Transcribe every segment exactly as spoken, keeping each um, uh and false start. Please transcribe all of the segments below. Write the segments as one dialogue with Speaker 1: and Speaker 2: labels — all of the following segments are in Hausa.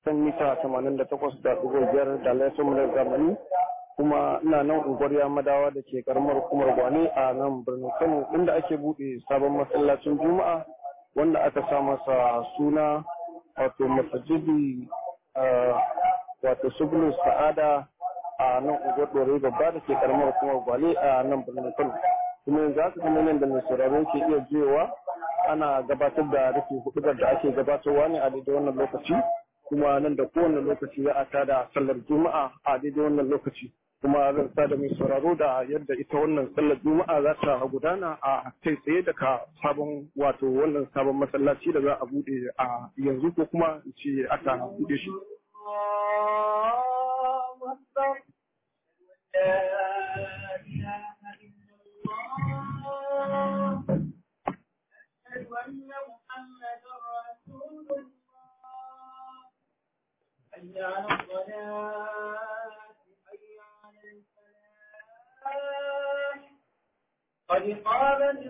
Speaker 1: kan mita tamanin da takwas da ɗigo biyar da laifin mu da zamani, kuma ina nan unguwar madawa da ke karamar hukumar Gwani a nan birnin Kano, inda ake buɗe sabon masallacin Juma'a wanda aka sa masa suna wato masajidi wato Subulus Sa'ada a nan unguwar Dore babba da ke karamar hukumar Gwani a nan birnin Kano. Kuma yanzu haka kuma nan da mai sauraro ke iya jewa ana gabatar da rufe hudubar da ake gabatarwa ne a daidai wannan lokaci, kuma nan da kowane lokaci za a tada sallar juma'a a daidai wannan lokaci, kuma zan sa da mai sauraro da yadda ita wannan sallar juma'a za ta gudana a kai tsaye daga sabon wato wannan sabon masallaci da za a bude a yanzu ko kuma in ce aka bude shi.
Speaker 2: أشهد أن محمدا رسول الله. حي على الصلاة حي على الفلاح قد قامت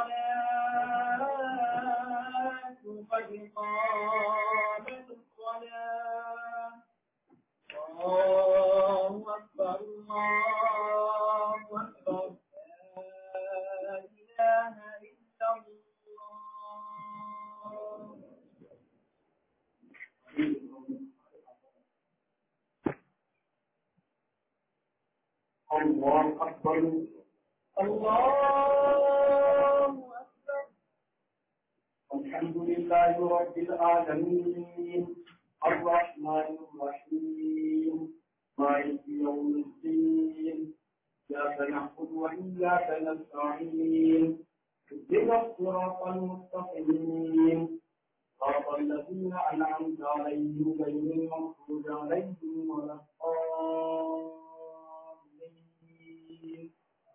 Speaker 2: الصلاة قد قامت الصلاة الله أكبر الله أكبر لا إله إلا الله.
Speaker 3: الله أكبر
Speaker 2: الله أكبر.
Speaker 3: الحمد لله رب العالمين الرحمن الرحيم مالك يوم الدين إياك نعبد وإياك نستعين اهدنا الصراط المستقيم صراط الذين أنعمت عليهم غير المغضوب عليهم ولا الضالين.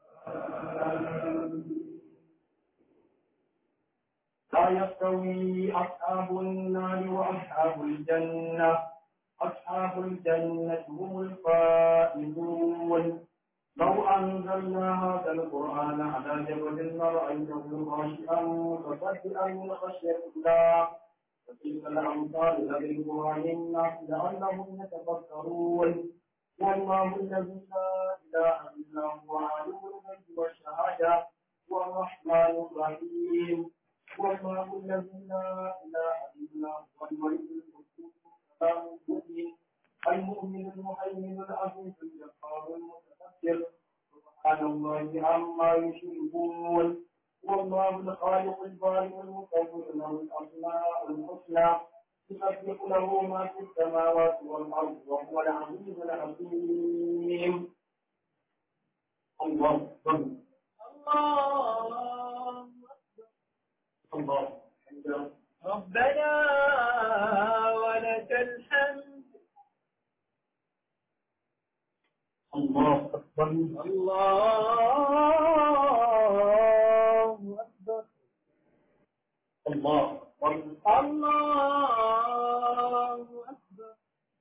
Speaker 3: لا يستوي أصحاب النار وأصحاب الجنة أصحاب الجنة هم الفائزون. لو أنزلنا هذا القرآن على جبل لرأيته خاشعا متصدعا من خشية الله وتلك الأمثال نضربها للناس لعلهم يتفكرون. والله الذي لا إله إلا هو عالم الغيب والشهادة هو الرحمن الرحيم. والله الذي لا إله إلا هو الملك القدوس السلام المؤمن المؤمن المهيمن العزيز الجبار المتكبر سبحان الله عما يشركون. والله الخالق البارئ المصور له الأسماء الحسنى يسبح له ما في السماوات والأرض وهو العزيز الحكيم. الله أكبر
Speaker 2: الله
Speaker 3: الله
Speaker 2: ربنا ولك الحمد.
Speaker 3: الله أكبر
Speaker 2: الله أكبر
Speaker 3: الله أكبر
Speaker 2: الله أكبر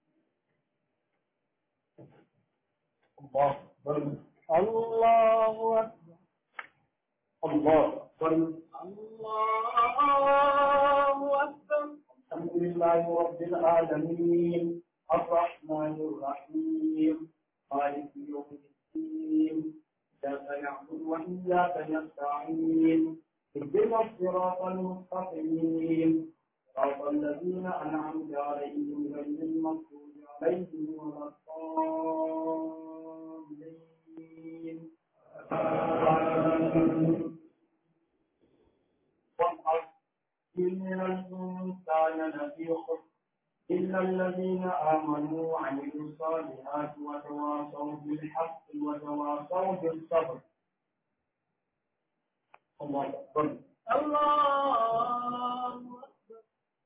Speaker 3: الله أكبر
Speaker 2: الله أكبر
Speaker 3: الله أكبر
Speaker 2: الله أكبر.
Speaker 3: الحمد لله رب العالمين الرحمن الرحيم مالك يوم الدين إياك نعبد وإياك نستعين اهدنا الصراط المستقيم صراط الذين أنعمت عليهم غير المغضوب عليهم ولا الضالين. والأرض إن الإنسان لفي خسر إلا الذين آمنوا وعملوا الصالحات وتواصوا بالحق وتواصوا بالصبر. الله أكبر
Speaker 2: الله أكبر.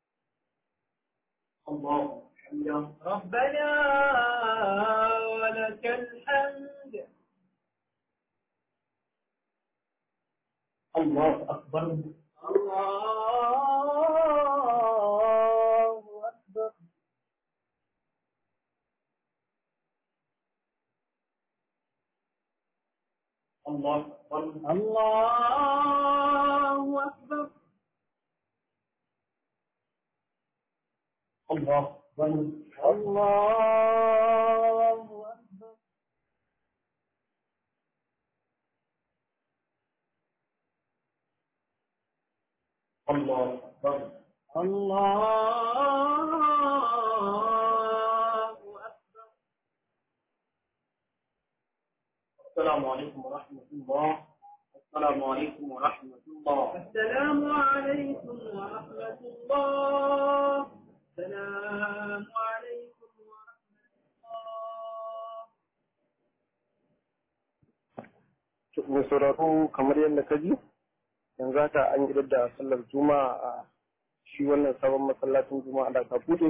Speaker 3: الله أكبر
Speaker 2: ربنا ولك الحمد.
Speaker 3: الله أكبر
Speaker 2: الله أكبر.
Speaker 3: الله أكبر
Speaker 2: الله أكبر.
Speaker 3: الله أكبر
Speaker 2: الله أكبر
Speaker 3: الله أكبر
Speaker 2: الله أكبر
Speaker 3: السلام عليكم ورحمة الله السلام عليكم ورحمة الله
Speaker 2: السلام عليكم ورحمة الله السلام عليكم ورحمة الله
Speaker 1: mai sauraro kamar yadda ka ji yanzu haka an gidar da sallar juma'a a shi wannan sabon masallacin juma'a da aka buɗe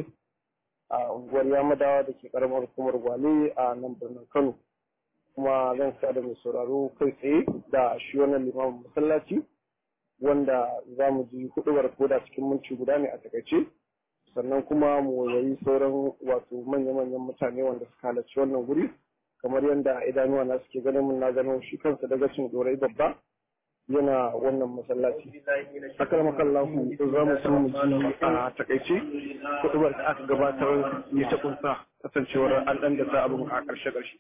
Speaker 1: a unguwar yamadawa da ke karamar hukumar gwale a nan birnin kano kuma zan sa da mai sauraro kai tsaye da shi wannan limamin masallaci wanda za mu ji hudubar koda cikin minti guda ne a takaice sannan kuma mu yayi sauran wato manya-manyan mutane wanda suka halarci wannan guri kamar yadda idanuwa na suke ganin mun na gano shi kansa daga cin dorai babba yana wannan masallaci. Akar makallahu za mu so mu ji a takaice kudubar da aka gabatar ne ta kunsa kasancewar an dan da abin a karshe karshe.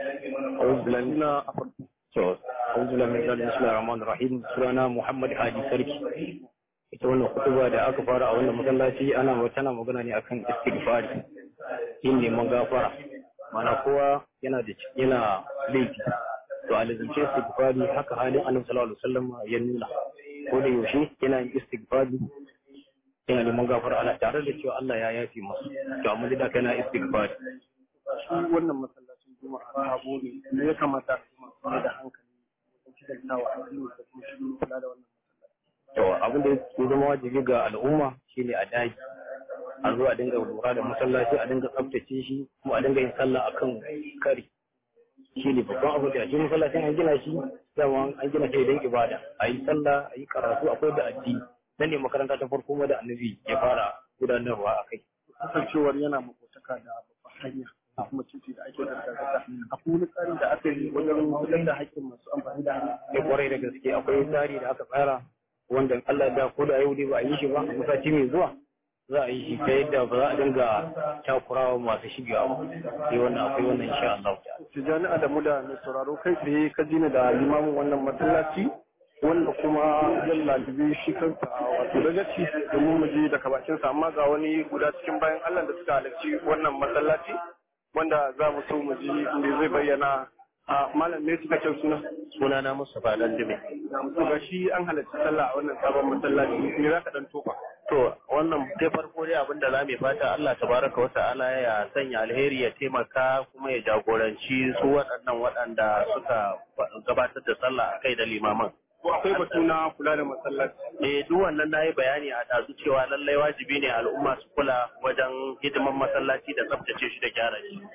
Speaker 1: Auzulana a farko.
Speaker 4: To, auzula min zalin bismillahir rahmanir rahim. Sunana Muhammad Hadi Sarki. Ita wannan kutuba da aka fara a wannan masallaci ana tana magana ne akan istighfar. Yin neman gafara. Mana kowa yana da yana laifi. To alizance istighfari haka halin Annabi sallallahu alaihi wasallam ya nuna. Ko da yaushe yana yin istighfari yana neman gafara Allah tare da cewa Allah ya yafi masa. To amma da kana istighfari.
Speaker 1: Shi wannan masallacin juma'a na gode ne ya kamata su masu da hankali wajen kidantawa a cikin da kuma shi kula da wannan masallaci.
Speaker 4: To abin da ya zama wajibi ga al'umma shine a daki. A zo a dinga lura da masallaci a dinga tsaftace shi kuma a dinga yin sallah akan kari. Shi ne babban abu da shi masallacin an gina shi dama an gina shi don ibada a yi sallah a yi karatu akwai da addini nan ne makaranta ta farko da annabi ya fara gudanarwa a kai.
Speaker 1: Kasancewar yana makotaka da babban hanya a kuma titi da ake da gargaza akwai wani tsari da aka yi wajen fitar da haƙƙin masu amfani da hanya.
Speaker 4: Ya kwarai da gaske akwai tsari da aka tsara wanda Allah da ko da yau dai ba a yi shi ba a masallaci mai zuwa za a yi shi ta yadda ba za a dinga takurawa masu shigewa ba sai wannan akwai wannan insha Allah.
Speaker 1: Tijjani Adamu da mai sauraro kai tsaye ka jina da limamin wannan masallaci wanda kuma zan lalibi shi kansa wato dagaci domin mu je daga bakinsa amma ga wani guda cikin bayan Allah da suka halarci wannan masallaci wanda za mu so mu ji me zai bayyana a malam ne suka ce suna
Speaker 4: Suna na Mustapha dan Dime.
Speaker 1: to ga shi an halarci sallah a wannan sabon masallaci me za ka dan tofa.
Speaker 4: To wannan dai farko dai abin da za mu fata Allah tabaraka wa ta'ala ya sanya alheri ya taimaka kuma ya jagoranci su waɗannan waɗanda suka gabatar da sallah a kai da limaman.
Speaker 1: Ko akwai batu na kula da masallaci.
Speaker 4: Eh duk wannan nayi bayani a dazu cewa lallai wajibi ne al'umma su kula wajen hidiman masallaci da tsaftace shi da gyara shi.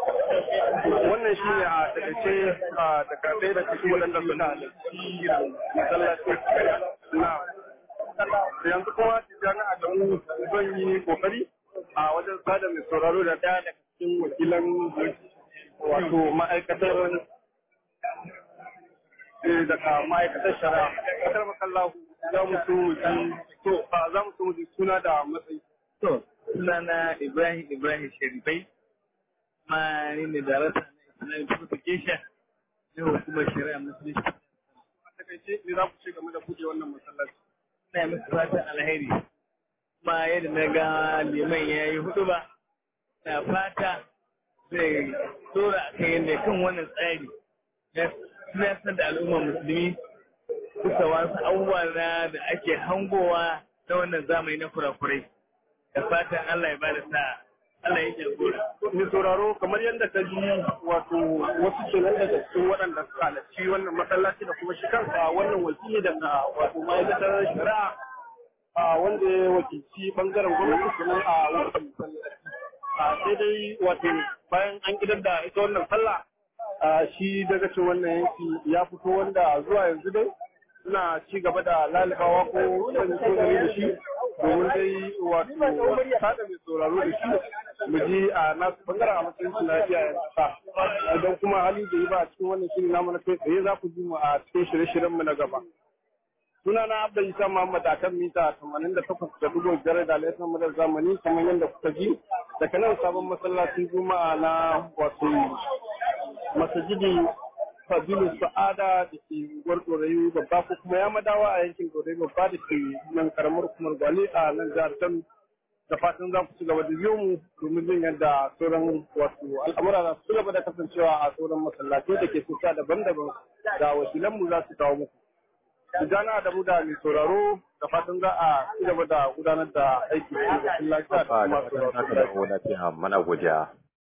Speaker 1: Wannan shi ne a takaice a takaice da cikin waɗanda suka halarci masallaci na yanzu kuma Tijjani Adamu zan yi kokari a wajen sada mai sauraro da ɗaya daga cikin wakilan wato ma'aikatar daga ma'aikatar shari'a kasar makallahu za mu so mu ji to za mu so mu ji suna da matsayi.
Speaker 5: To sunana Ibrahim Ibrahim Sharifai ma ni ne darakta na Islamic Purification na hukumar shari'a musulunci.
Speaker 1: A takaice me za ku ce game da buɗe wannan masallaci?
Speaker 5: Ina musu fatan alheri. Ma yadda na ga liman ya yi hudu ba, na fata zai tsora a kan yadda kan wannan tsari na siyasar da al'ummar musulmi kusa wasu abubuwa na da ake hangowa na wannan zamani na kurakurai. Da fatan Allah ya bada sa Allah ya jagora.
Speaker 1: Ni sauraro kamar yadda ka ji wato wasu ke nan daga cikin waɗanda suka halarci wannan masallaci da kuma shi kansa wannan wakili daga wato ma'aikatar shari'a a wanda ya wakilci bangaren gwamnati kuma a wannan masallaci. A sai dai wato bayan an idar da ita wannan sallah shi daga cikin wannan yanki ya fito wanda zuwa yanzu dai suna ci gaba da lalibawa ko wani tsogari da shi domin dai wato sada mai sauraro da shi mu ji a nasu bangaren a matsayin su na iyayen sa idan kuma hali da yi ba a cikin wannan shiri namu na kai tsaye za ku ji mu a cikin shirye-shiryen mu na gaba. Sunana Abdul Isa Muhammad a kan mita tamanin da takwas da dubu biyar da laifin madar zamani kamar yadda kuka ji daga nan sabon masallacin Juma'a na wato masajidi Fadilu Sa'ada da ke unguwar Dorayi babba ko kuma ya madawa a yankin Dorayi babba da ke nan karamar hukumar Gwale a nan jihar Kano. Da fatan za ku ci gaba da biyo mu domin jin yadda sauran wasu al'amura za su ci gaba da kasancewa a sauran masallatai da ke sassa daban-daban da wakilanmu za su kawo muku. Tijjana da mu da mai sauraro da fatan za a ci gaba da gudanar da aiki da masallaci da kuma sauraro.
Speaker 6: Mana godiya.